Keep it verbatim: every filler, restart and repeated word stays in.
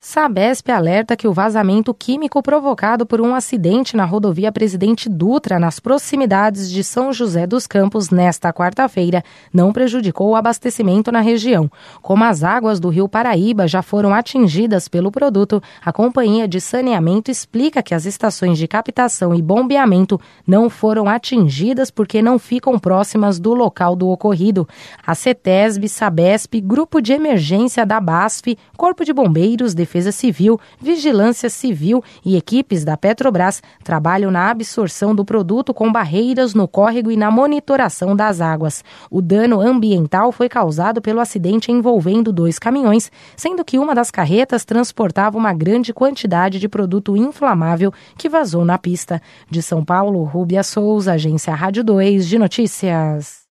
Sabesp alerta que o vazamento químico provocado por um acidente na rodovia Presidente Dutra, nas proximidades de São José dos Campos, nesta quarta-feira, não prejudicou o abastecimento na região. Como as águas do Rio Paraíba já foram atingidas pelo produto, a Companhia de Saneamento explica que as estações de captação e bombeamento não foram atingidas porque não ficam próximas do local do ocorrido. A CETESB, Sabesp, Grupo de Emergência da BASF, Corpo de Bombeiros, Defesa Civil, Vigilância Civil e equipes da Petrobras trabalham na absorção do produto com barreiras no córrego e na monitoração das águas. O dano ambiental foi causado pelo acidente envolvendo dois caminhões, sendo que uma das carretas transportava uma grande quantidade de produto inflamável que vazou na pista. De São Paulo, Rúbia Souza, Agência Rádio dois de Notícias.